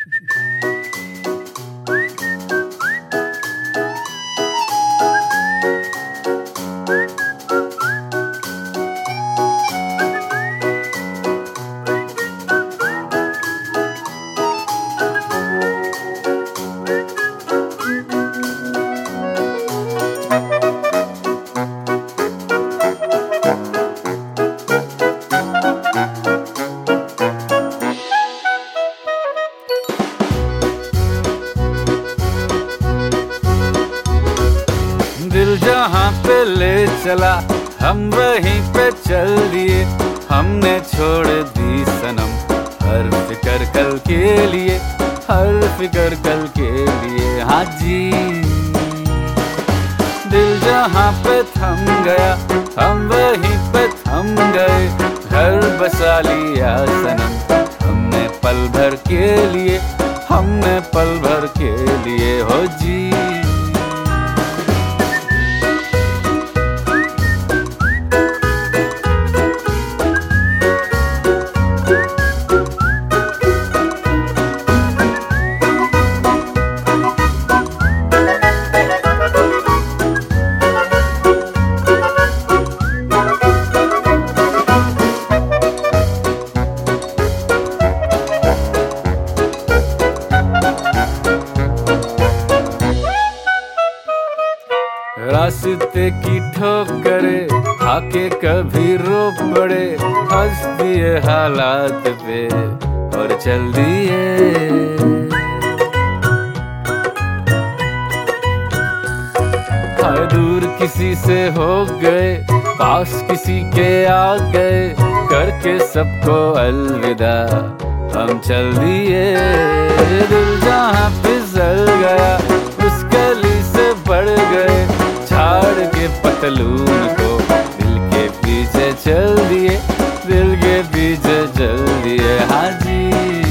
दिल जहाँ पे ले चला हम वहीं पे चल दिए, हमने छोड़ दी सनम हर फिकर कल के लिए, हर फिकर कल के लिए। हाँ जी, दिल जहाँ पे थम गया हम वहीं पे थम गए, घर बसा लिया सनम हमने पल भर के लिए, हमने पल भर के लिए। हो जी, रास्ते की ठोकरे खाके कभी रो पड़े, हंस दिए हालात पे और चल दिए। हाय दूर किसी से हो गए, पास किसी के आ गए, करके सबको अलविदा हम चल दिए। दिल जहाँ फिसल गया उस गली से बढ़ गए, झाड़ के पतलून को दिल के पीछे चल दिए, दिल के पीछे चल दिए। हाँ जी,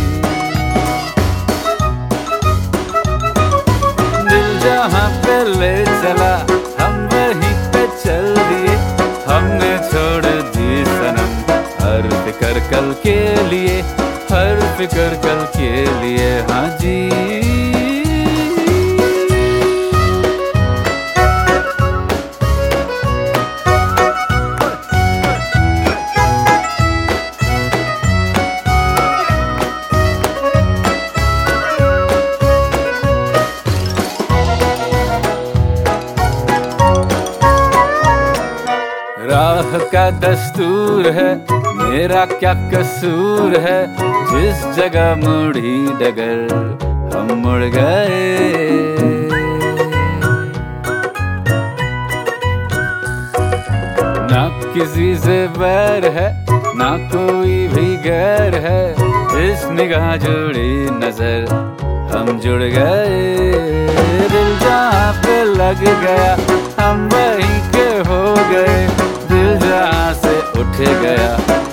दिल जहाँ पे ले चला हम वहीं पे चल दिए, हमने छोड़ दी सनम हर फिकर कल के लिए, हर फिकर कल के लिए। हाँ जी, राह का दस्तूर है मेरा क्या कसूर है, जिस जगह मुड़ी डगर हम मुड़ गए। ना किसी से बैर है ना कोई भी गैर है, इस निगाह जुड़ी नजर हम जुड़ गए। दिल जहाँ पे लग गया हम वहीं के हो गए, दिल जहाँ से उठ गया